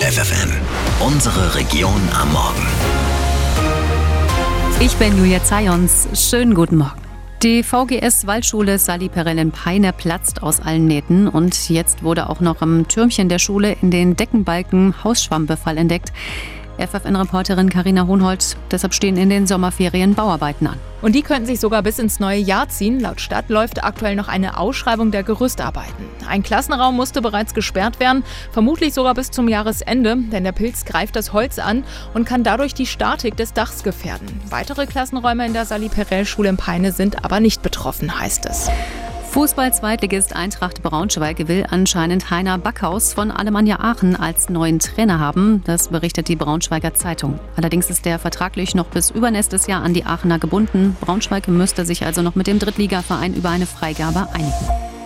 Detektor FM. Unsere Region am Morgen. Ich bin Julia Zayons. Schönen guten Morgen. Die VGS-Waldschule Sally Perel in Peine platzt aus allen Nähten. Und jetzt wurde auch noch im Türmchen der Schule in den Deckenbalken Hausschwammbefall entdeckt. FFN-Reporterin Carina Hohnholz, deshalb stehen in den Sommerferien Bauarbeiten an. Und die könnten sich sogar bis ins neue Jahr ziehen. Laut Stadt läuft aktuell noch eine Ausschreibung der Gerüstarbeiten. Ein Klassenraum musste bereits gesperrt werden, vermutlich sogar bis zum Jahresende, denn der Pilz greift das Holz an und kann dadurch die Statik des Dachs gefährden. Weitere Klassenräume in der Sally Perel Schule in Peine sind aber nicht betroffen, heißt es. Fußball-Zweitligist Eintracht Braunschweig will anscheinend Heiner Backhaus von Alemannia Aachen als neuen Trainer haben. Das berichtet die Braunschweiger Zeitung. Allerdings ist der vertraglich noch bis übernächstes Jahr an die Aachener gebunden. Braunschweig müsste sich also noch mit dem Drittligaverein über eine Freigabe einigen.